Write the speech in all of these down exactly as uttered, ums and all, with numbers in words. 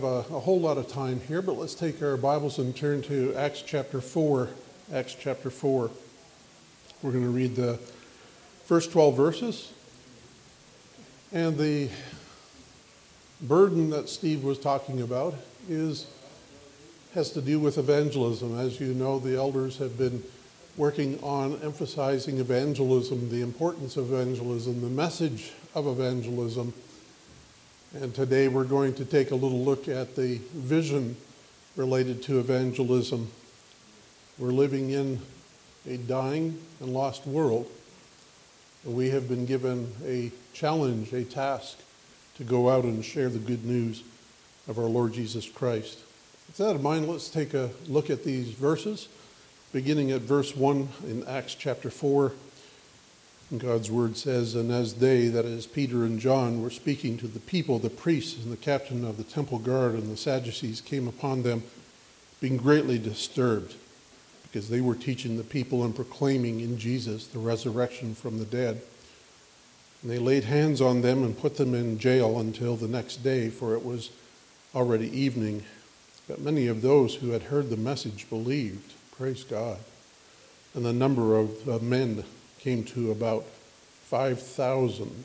A, a whole lot of time here, but let's take our Bibles and turn to Acts chapter four. Acts chapter four. We're going to read the first twelve verses. And the burden that Steve was talking about is has to do with evangelism. As you know, the elders have been working on emphasizing evangelism, the importance of evangelism, the message of evangelism. And today we're going to take a little look at the vision related to evangelism. We're living in a dying and lost world. We have been given a challenge, a task, to go out and share the good news of our Lord Jesus Christ. With that in mind, let's take a look at these verses, beginning at verse one in Acts chapter four. God's word says, "And as they," that is Peter and John, "were speaking to the people, the priests and the captain of the temple guard and the Sadducees came upon them, being greatly disturbed, because they were teaching the people and proclaiming in Jesus the resurrection from the dead. And they laid hands on them and put them in jail until the next day, for it was already evening. But many of those who had heard the message believed." Praise God. "And the number of uh, men came to about five thousand.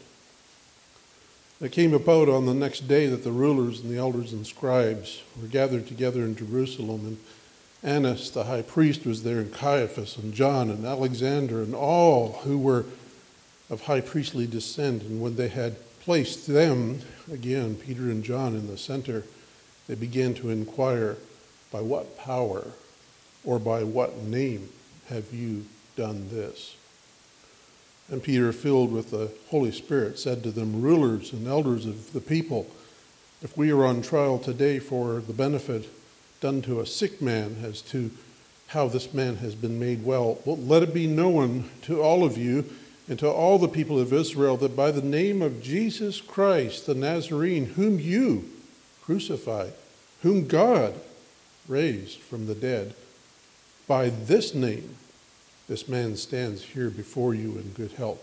It came about on the next day that the rulers and the elders and scribes were gathered together in Jerusalem, and Annas the high priest was there, and Caiaphas and John and Alexander and all who were of high priestly descent. And when they had placed them, again Peter and John, in the center, they began to inquire, 'By what power or by what name have you done this?' And Peter, filled with the Holy Spirit, said to them, 'Rulers and elders of the people, if we are on trial today for the benefit done to a sick man as to how this man has been made well, well, let it be known to all of you and to all the people of Israel that by the name of Jesus Christ, the Nazarene, whom you crucified, whom God raised from the dead, by this name, this man stands here before you in good health.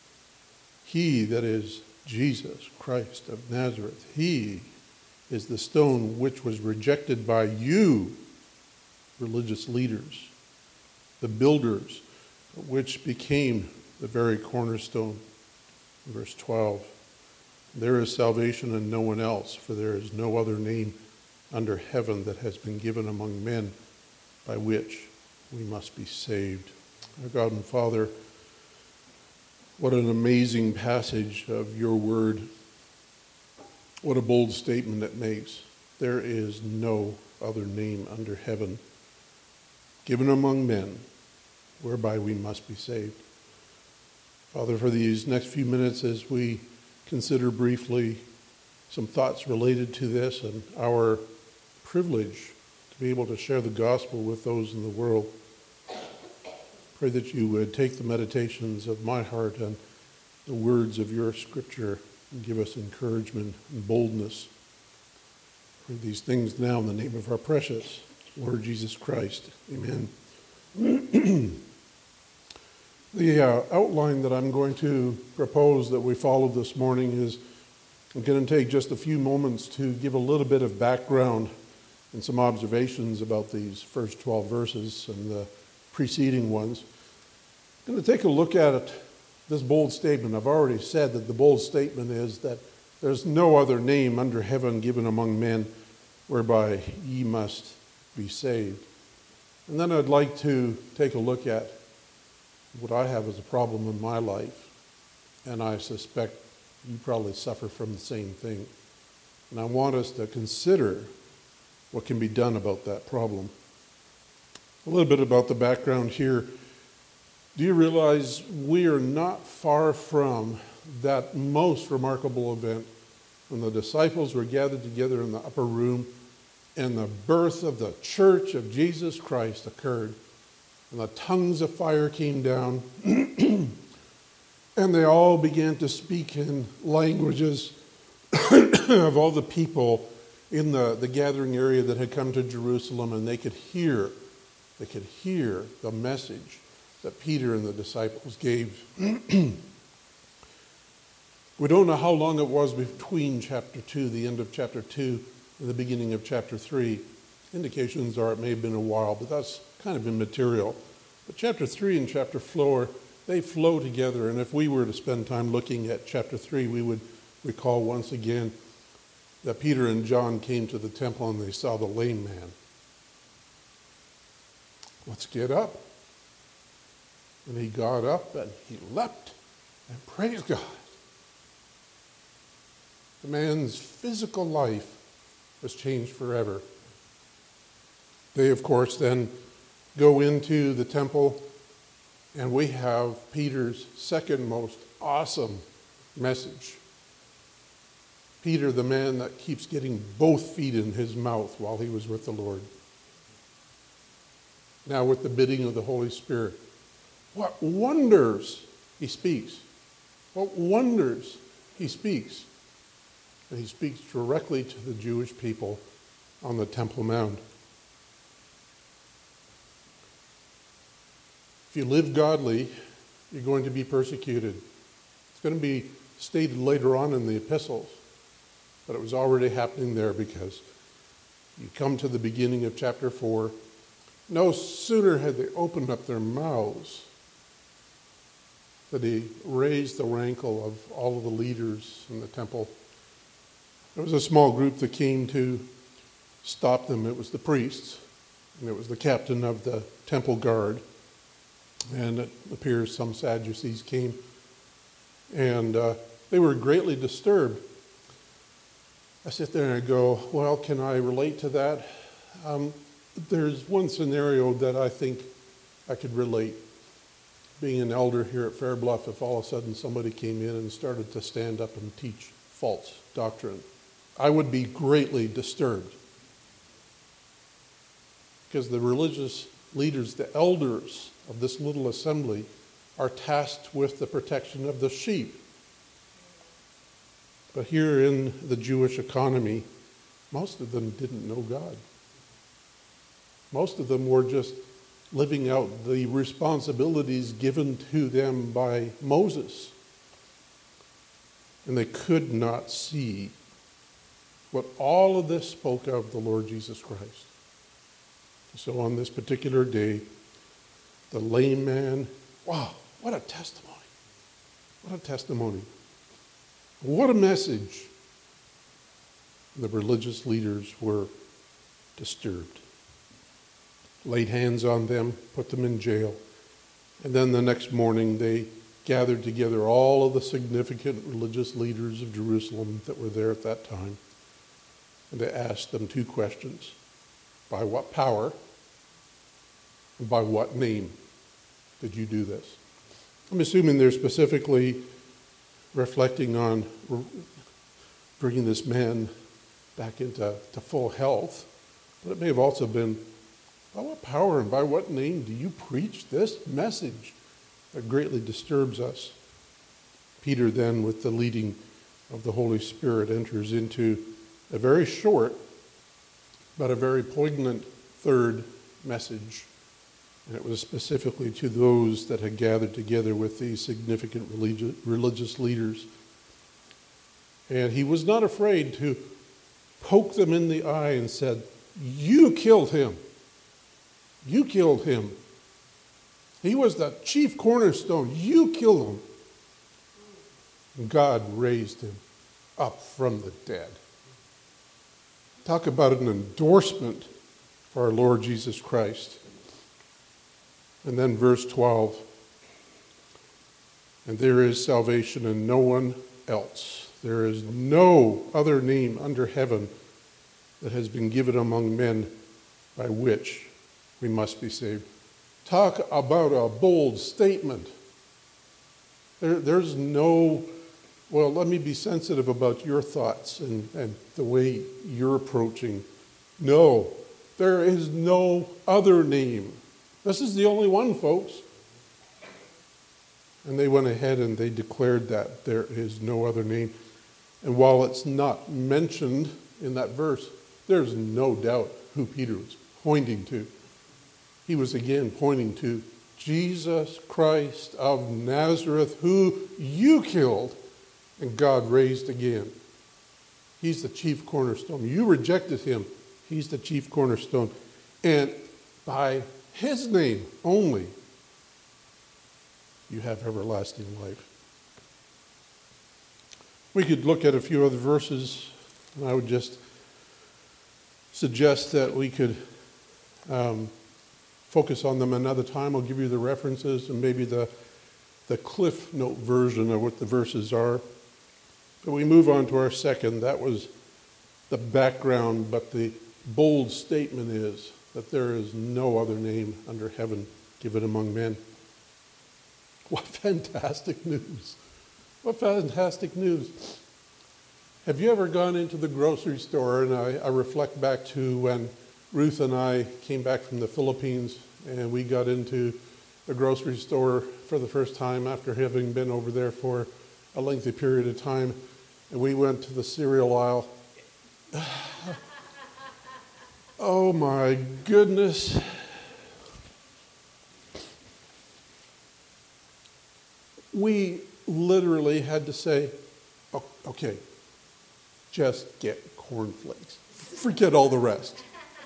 He, that is Jesus Christ of Nazareth, he is the stone which was rejected by you, religious leaders, the builders, which became the very cornerstone." Verse twelve, "There is salvation in no one else, for there is no other name under heaven that has been given among men by which we must be saved." Our God and Father, what an amazing passage of your word. What a bold statement it makes. There is no other name under heaven given among men whereby we must be saved. Father, for these next few minutes as we consider briefly some thoughts related to this and our privilege to be able to share the gospel with those in the world, pray that you would take the meditations of my heart and the words of your scripture and give us encouragement and boldness. Pray these things now in the name of our precious Lord Jesus Christ. Amen. The uh, outline that I'm going to propose that we follow this morning is I'm going to take just a few moments to give a little bit of background and some observations about these first twelve verses and the preceding ones. I'm going to take a look at it, this bold statement. I've already said that the bold statement is that there's no other name under heaven given among men whereby ye must be saved. And then I'd like to take a look at what I have as a problem in my life, and I suspect you probably suffer from the same thing. And I want us to consider what can be done about that problem. A little bit about the background here. Do you realize we are not far from that most remarkable event when the disciples were gathered together in the upper room and the birth of the church of Jesus Christ occurred, and the tongues of fire came down and they all began to speak in languages of all the people in the, the gathering area that had come to Jerusalem, and they could hear, they could hear the message that Peter and the disciples gave. We don't know how long it was between chapter two, the end of chapter two, in the beginning of chapter three. Indications are it may have been a while, but that's kind of immaterial. But chapter three and chapter four, they flow together. And if we were to spend time looking at chapter three, we would recall once again that Peter and John came to the temple and they saw the lame man. Let's get up. And he got up and he leapt and praised God. The man's physical life was changed forever. They, of course, then go into the temple, and we have Peter's second most awesome message. Peter, the man that keeps getting both feet in his mouth while he was with the Lord. Now with the bidding of the Holy Spirit. What wonders he speaks. What wonders he speaks. And he speaks directly to the Jewish people on the Temple Mount. If you live godly, you're going to be persecuted. It's going to be stated later on in the epistles, but it was already happening there because you come to the beginning of chapter four. No sooner had they opened up their mouths that he raised the rankle of all of the leaders in the temple. There was a small group that came to stop them. It was the priests, and it was the captain of the temple guard. And it appears some Sadducees came, and uh, they were greatly disturbed. I sit there and I go, well, can I relate to that? Um, there's one scenario that I think I could relate. Being an elder here at Fair Bluff, if all of a sudden somebody came in and started to stand up and teach false doctrine, I would be greatly disturbed. Because the religious leaders, the elders of this little assembly, are tasked with the protection of the sheep. But here in the Jewish economy, most of them didn't know God. Most of them were just living out the responsibilities given to them by Moses. And they could not see what all of this spoke of the Lord Jesus Christ. So on this particular day, the lame man, wow, what a testimony. What a testimony. What a message. The religious leaders were disturbed. Laid hands on them, put them in jail. And then the next morning they gathered together all of the significant religious leaders of Jerusalem that were there at that time. And they asked them two questions. By what power and by what name did you do this? I'm assuming they're specifically reflecting on bringing this man back into to full health. But it may have also been, by what power and by what name do you preach this message that greatly disturbs us? Peter then, with the leading of the Holy Spirit, enters into a very short but a very poignant third message. And it was specifically to those that had gathered together with these significant religious, religious leaders. And he was not afraid to poke them in the eye and said, you killed him. You killed him. He was the chief cornerstone. You killed him. And God raised him up from the dead. Talk about an endorsement for our Lord Jesus Christ. And then verse twelve. And there is salvation in no one else. There is no other name under heaven that has been given among men by which we must be saved. Talk about a bold statement. There, there's no, well, let me be sensitive about your thoughts and, and the way you're approaching. No, there is no other name. This is the only one, folks. And they went ahead and they declared that there is no other name. And while it's not mentioned in that verse, there's no doubt who Peter was pointing to. He was again pointing to Jesus Christ of Nazareth, who you killed and God raised again. He's the chief cornerstone. You rejected him. He's the chief cornerstone. And by his name only, you have everlasting life. We could look at a few other verses, and I would just suggest that we could um, focus on them another time. I'll give you the references and maybe the, the Cliff Note version of what the verses are. But we move on to our second. That was the background, but the bold statement is that there is no other name under heaven given among men. What fantastic news. What fantastic news. Have you ever gone into the grocery store, and I, I reflect back to when Ruth and I came back from the Philippines and we got into a grocery store for the first time after having been over there for a lengthy period of time, and we went to the cereal aisle. Oh my goodness. We literally had to say, oh, okay, just get cornflakes. Forget all the rest.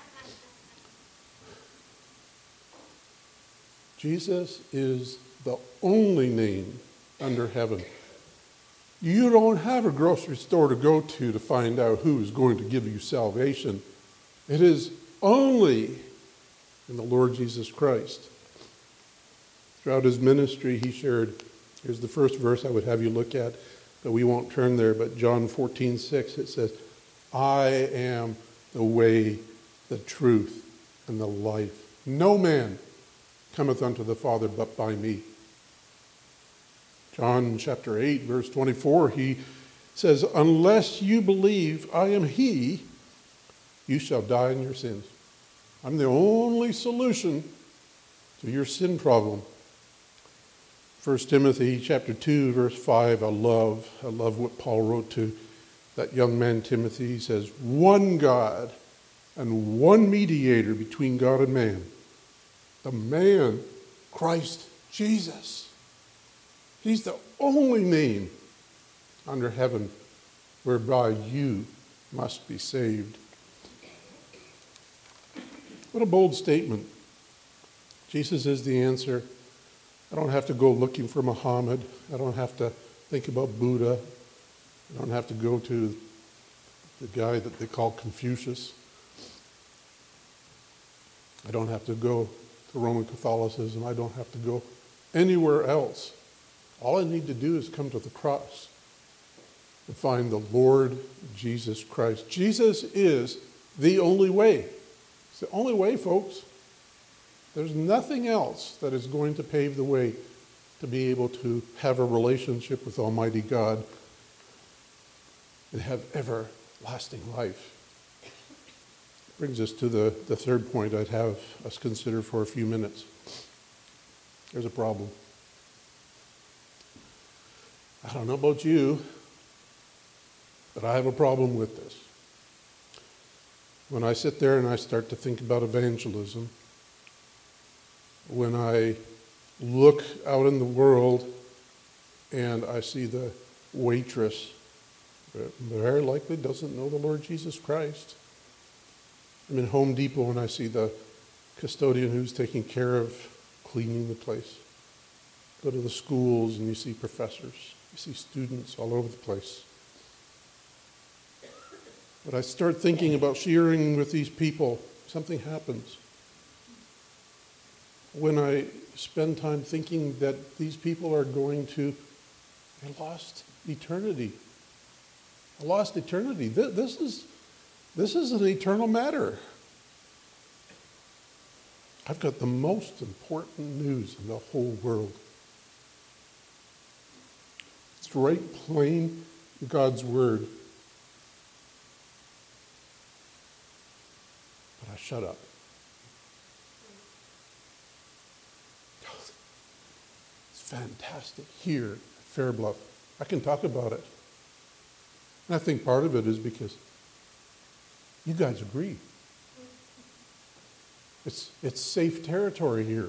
Jesus is the only name under heaven. You don't have a grocery store to go to to find out who is going to give you salvation. It is only in the Lord Jesus Christ. Throughout his ministry, he shared, here's the first verse I would have you look at, but we won't turn there, but John fourteen six, it says, I am the way, the truth, and the life. No man cometh unto the Father but by me. John chapter eight, verse twenty-four, he says, unless you believe I am he, you shall die in your sins. I'm the only solution to your sin problem. First Timothy chapter two, verse five, I love, I love what Paul wrote to that young man Timothy. He says, one God and one mediator between God and man, the man, Christ Jesus. He's the only name under heaven whereby you must be saved. What a bold statement. Jesus is the answer. I don't have to go looking for Muhammad. I don't have to think about Buddha. I don't have to go to the guy that they call Confucius. I don't have to go to Roman Catholicism. I don't have to go anywhere else. All I need to do is come to the cross and find the Lord Jesus Christ. Jesus is the only way. It's the only way, folks. There's nothing else that is going to pave the way to be able to have a relationship with Almighty God and have everlasting life. Brings us to the, the third point I'd have us consider for a few minutes. There's a problem. I don't know about you, but I have a problem with this. When I sit there and I start to think about evangelism, when I look out in the world and I see the waitress that very likely doesn't know the Lord Jesus Christ. I'm in Home Depot and I see the custodian who's taking care of cleaning the place. Go to the schools and you see professors. You see students all over the place. But I start thinking about sharing with these people, something happens. When I spend time thinking that these people are going to a lost eternity. A lost eternity. This is, this is an eternal matter. I've got the most important news in the whole world. It's right plain in God's word. But I shut up. It's fantastic here at Fair Bluff. I can talk about it. And I think part of it is because you guys agree. It's, it's safe territory here.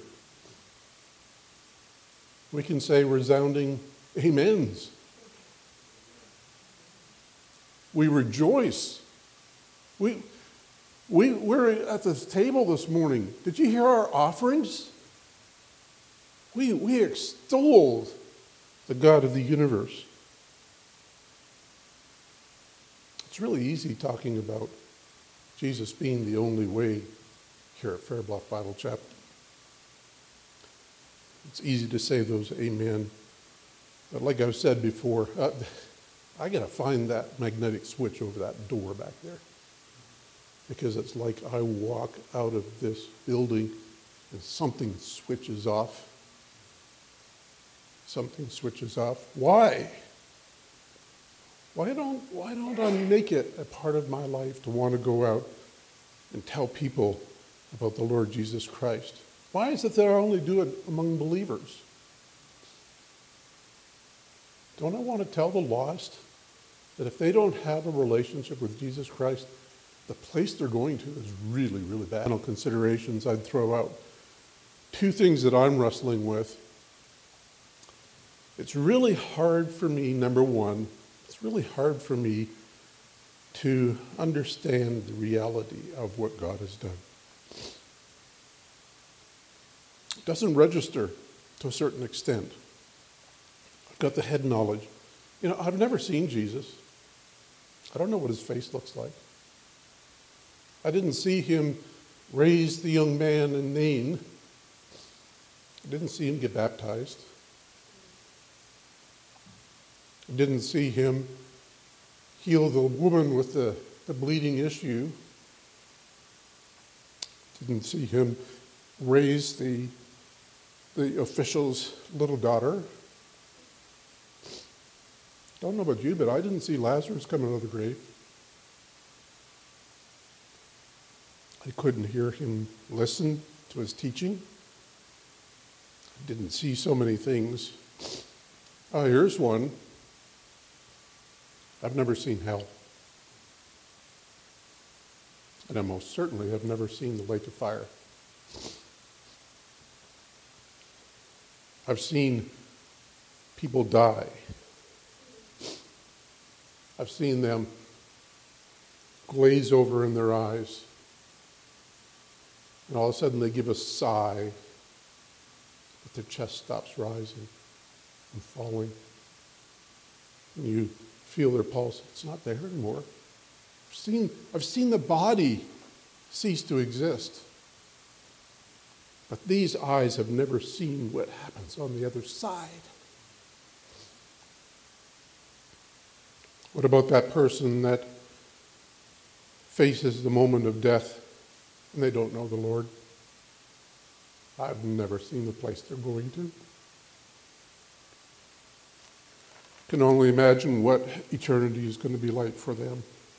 We can say resounding amens. We rejoice. We, we, we're at this table this morning. Did you hear our offerings? We, we extolled the God of the universe. It's really easy talking about Jesus being the only way here at Fair Bluff Bible Chapel. It's easy to say those amen. But like I've said before, uh, I got to find that magnetic switch over that door back there. Because it's like I walk out of this building and something switches off. Something switches off. Why? Why don't, why don't I make it a part of my life to want to go out and tell people about the Lord Jesus Christ? Why is it that I only do it among believers? Don't I want to tell the lost that if they don't have a relationship with Jesus Christ, the place they're going to is really, really bad? Final considerations I'd throw out. Two things that I'm wrestling with. It's really hard for me, number one, it's really hard for me to understand the reality of what God has done. It doesn't register to a certain extent. I've got the head knowledge. You know, I've never seen Jesus. I don't know what his face looks like. I didn't see him raise the young man in Nain. I didn't see him get baptized. I didn't see him heal the woman with the, the bleeding issue. Didn't see him raise the, the official's little daughter. Don't know about you, but I didn't see Lazarus come out of the grave. I couldn't hear him listen to his teaching. I didn't see so many things. Oh, here's one. I've never seen hell. And I most certainly have never seen the lake of fire. I've seen people die. I've seen them glaze over in their eyes. And all of a sudden they give a sigh, but their chest stops rising and falling. And you feel their pulse. It's not there anymore. I've seen, I've seen the body cease to exist. But these eyes have never seen what happens on the other side. What about that person that faces the moment of death and they don't know the Lord? I've never seen the place they're going to. Can only imagine what eternity is going to be like for them.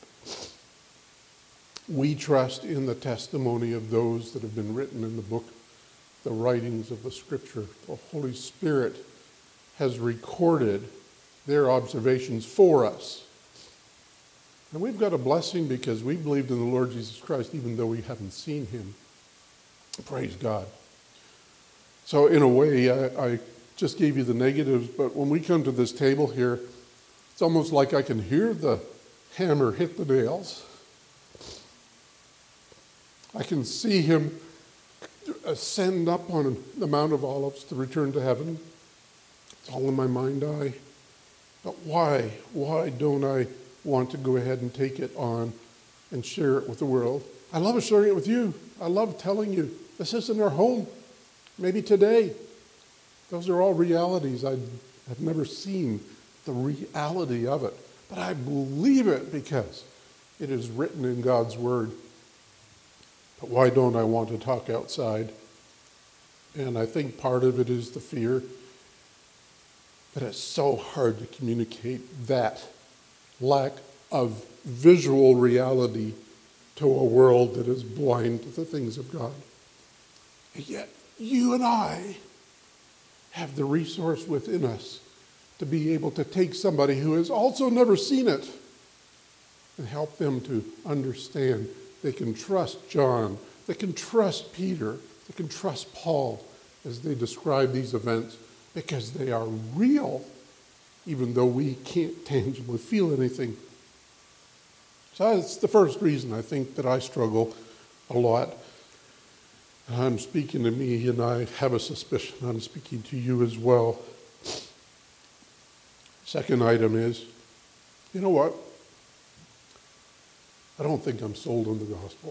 We trust in the testimony of those that have been written in the book, the writings of the Scripture. The Holy Spirit has recorded their observations for us. And we've got a blessing because we believed in the Lord Jesus Christ even though we haven't seen him. Praise God. So in a way, I, I just gave you the negatives, but when we come to this table here, it's almost like I can hear the hammer hit the nails. I can see him ascend up on the Mount of Olives to return to heaven. It's all in my mind eye. But why? Why don't I want to go ahead and take it on and share it with the world? I love sharing it with you. I love telling you, this isn't our home. Maybe today. Those are all realities. I have never seen the reality of it. But I believe it because it is written in God's Word. But why don't I want to talk outside? And I think part of it is the fear. But it's so hard to communicate that lack of visual reality to a world that is blind to the things of God. And yet, you and I have the resource within us to be able to take somebody who has also never seen it and help them to understand. They can trust John. They can trust Peter. They can trust Paul as they describe these events because they are real, even though we can't tangibly feel anything. So that's the first reason I think that I struggle a lot. I'm speaking to me, and I have a suspicion I'm speaking to you as well. Second item is, you know what? I don't think I'm sold on the gospel.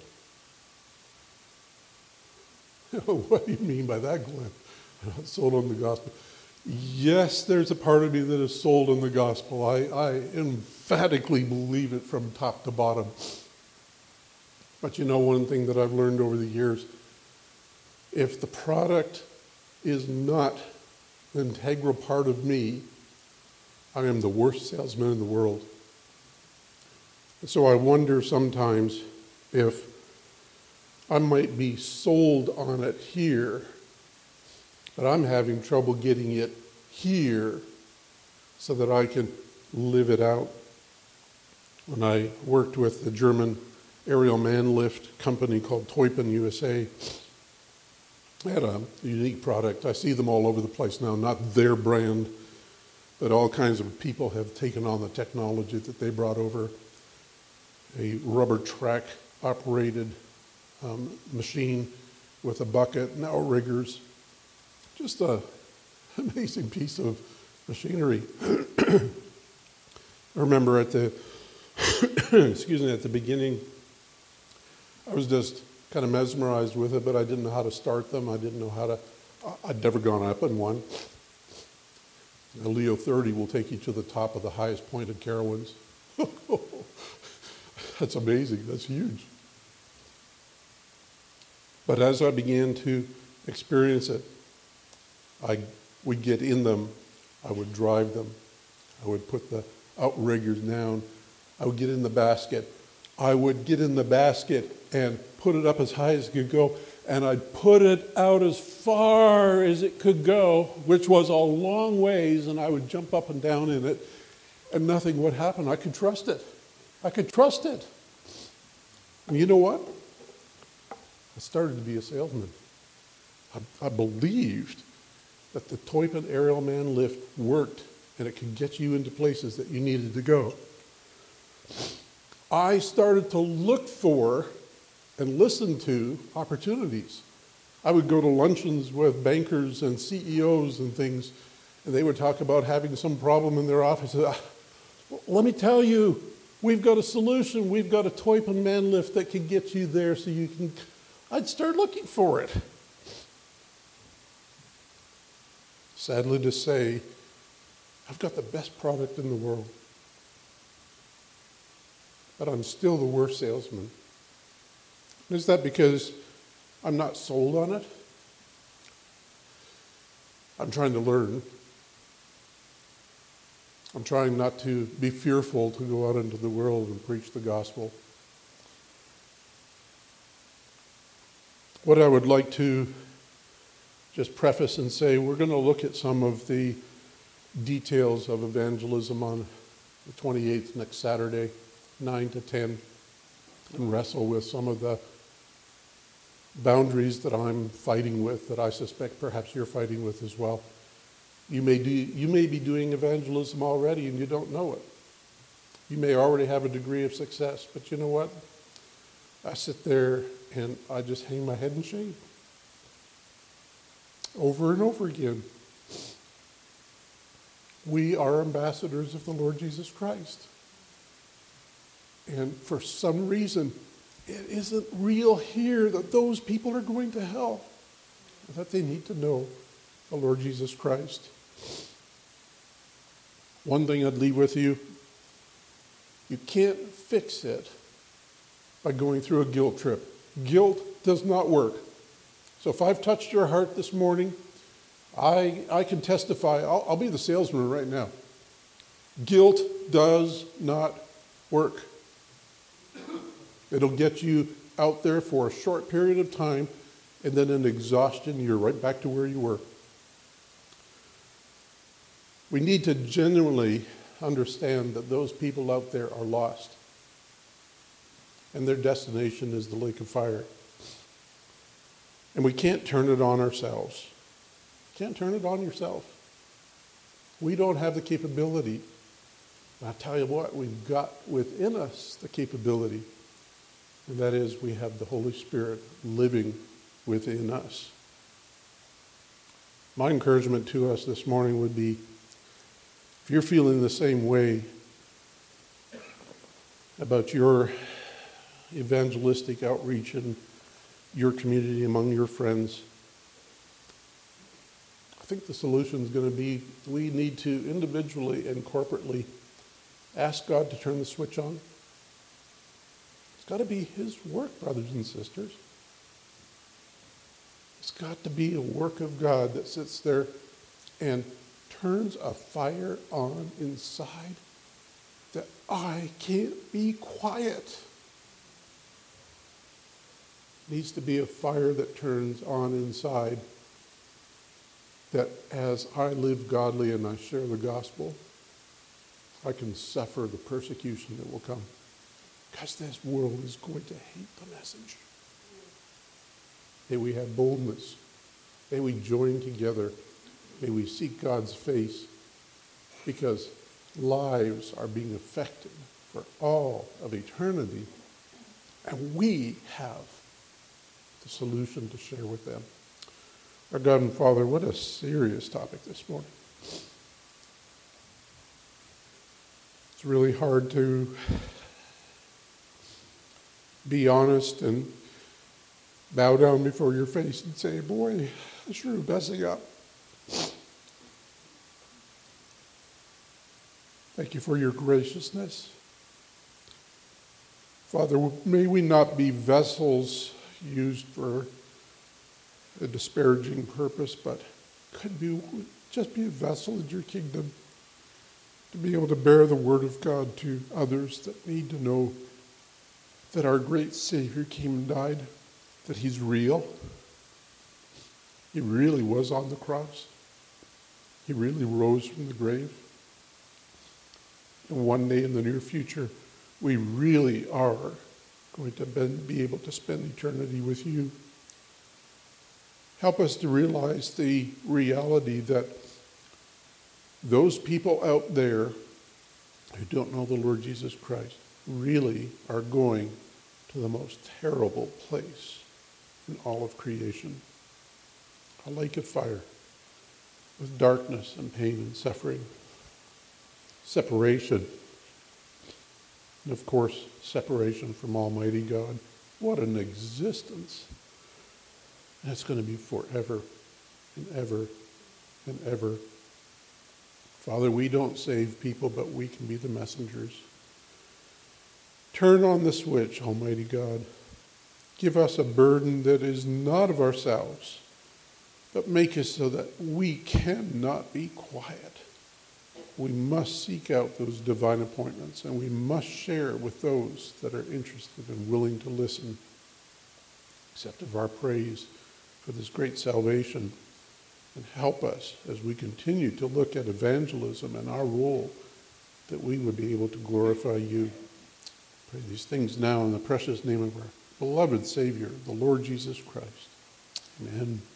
What do you mean by that, Glenn? I'm not sold on the gospel. Yes, there's a part of me that is sold on the gospel. I, I emphatically believe it from top to bottom. But you know one thing that I've learned over the years, if the product is not an integral part of me, I am the worst salesman in the world. So I wonder sometimes if I might be sold on it here, but I'm having trouble getting it here so that I can live it out. When I worked with the German aerial man lift company called Teupan U S A, they had a unique product. I see them all over the place now, not their brand, but all kinds of people have taken on the technology that they brought over. A rubber track operated um, machine with a bucket and outriggers. Just an amazing piece of machinery. I remember at the, excuse me, at the beginning, I was just kind of mesmerized with it, but I didn't know how to start them. I didn't know how to, I'd never gone up in one. A Leo thirty will take you to the top of the highest point in Carowinds. That's amazing, that's huge. But as I began to experience it, I would get in them, I would drive them, I would put the outriggers down, I would get in the basket, I would get in the basket and put it up as high as it could go, and I'd put it out as far as it could go, which was a long ways, and I would jump up and down in it, and nothing would happen. I could trust it. I could trust it. And you know what? I started to be a salesman. I, I believed that the Teupan aerial man lift worked and it could get you into places that you needed to go. I started to look for and listen to opportunities. I would go to luncheons with bankers and C E Os and things, and they would talk about having some problem in their offices. Let me tell you, we've got a solution. We've got a Teupan man lift that can get you there so you can... I'd start looking for it. Sadly to say, I've got the best product in the world, but I'm still the worst salesman. Is that because I'm not sold on it? I'm trying to learn. I'm trying not to be fearful to go out into the world and preach the gospel. What I would like to just preface and say, we're going to look at some of the details of evangelism on the twenty-eighth, next Saturday, nine to ten, and wrestle with some of the boundaries that I'm fighting with, that I suspect perhaps you're fighting with as well. You may do, you may be doing evangelism already and you don't know it. You may already have a degree of success, but you know what? I sit there and I just hang my head in shame. Over and over again. We are ambassadors of the Lord Jesus Christ. And for some reason, it isn't real here that those people are going to hell, that they need to know the Lord Jesus Christ. One thing I'd leave with you, you can't fix it by going through a guilt trip. Guilt does not work. So if I've touched your heart this morning, I, I can testify, I'll, I'll be the salesman right now. Guilt does not work. It'll get you out there for a short period of time, and then in exhaustion, you're right back to where you were. We need to genuinely understand that those people out there are lost, and their destination is the lake of fire. And we can't turn it on ourselves. Can't turn it on yourself. We don't have the capability And I tell you what, we've got within us the capability, and that is we have the Holy Spirit living within us. My encouragement to us this morning would be, if you're feeling the same way about your evangelistic outreach in your community, among your friends, I think the solution is going to be we need to individually and corporately ask God to turn the switch on. It's got to be His work, brothers and sisters. It's got to be a work of God that sits there and turns a fire on inside that I can't be quiet. It needs to be a fire that turns on inside that as I live godly and I share the gospel, I can suffer the persecution that will come. Because this world is going to hate the message. May we have boldness. May we join together. May we seek God's face, because lives are being affected for all of eternity, and we have the solution to share with them. Our God and Father, what a serious topic this morning. It's really hard to be honest and bow down before your face and say, boy, I sure am messing up. Thank you for your graciousness. Father, may we not be vessels used for a disparaging purpose, but could we just be a vessel in your kingdom to be able to bear the word of God to others that need to know that our great Savior came and died, that He's real. He really was on the cross. He really rose from the grave. And one day in the near future, we really are going to be able to spend eternity with you. Help us to realize the reality that those people out there who don't know the Lord Jesus Christ really are going to the most terrible place in all of creation. A lake of fire with darkness and pain and suffering, separation, and of course, separation from Almighty God. What an existence. And it's going to be forever and ever and ever. Father, we don't save people, but we can be the messengers. Turn on the switch, Almighty God. Give us a burden that is not of ourselves, but make us so that we cannot be quiet. We must seek out those divine appointments, and we must share with those that are interested and willing to listen. Accept of our praise for this great salvation, and help us as we continue to look at evangelism and our role, that we would be able to glorify you. Pray these things now in the precious name of our beloved Savior, the Lord Jesus Christ. Amen.